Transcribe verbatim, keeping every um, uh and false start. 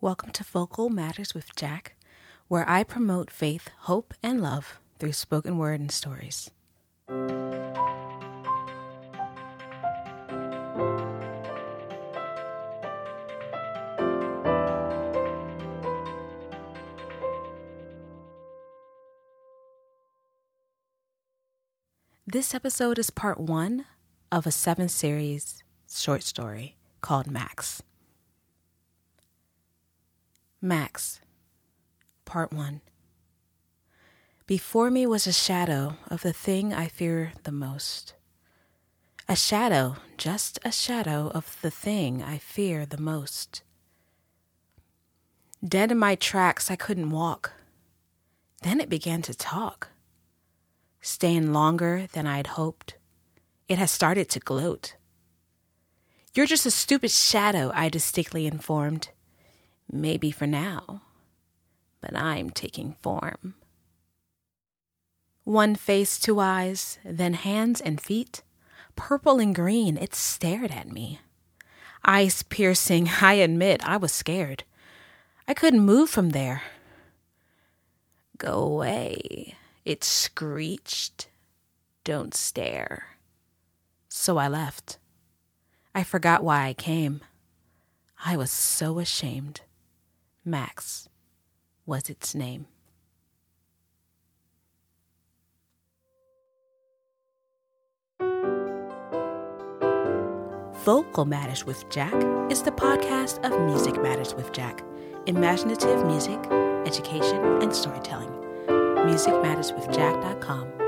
Welcome to Vocal Matters with Jack, where I promote faith, hope, and love through spoken word and stories. This episode is part one of a seven series short story called Max. Max, part one. Before me was a shadow of the thing I fear the most. A shadow, just a shadow of the thing I fear the most. Dead in my tracks, I couldn't walk. Then it began to talk. Staying longer than I'd hoped, it has started to gloat. You're just a stupid shadow, I distinctly informed. Maybe for now, but I'm taking form. One face, two eyes, then hands and feet. Purple and green, it stared at me. Eyes piercing, I admit I was scared. I couldn't move from there. Go away, it screeched. Don't stare. So I left. I forgot why I came. I was so ashamed. Max was its name. Vocal Matters with Jack is the podcast of Music Matters with Jack, imaginative music, education, and storytelling. music matters with jack dot com.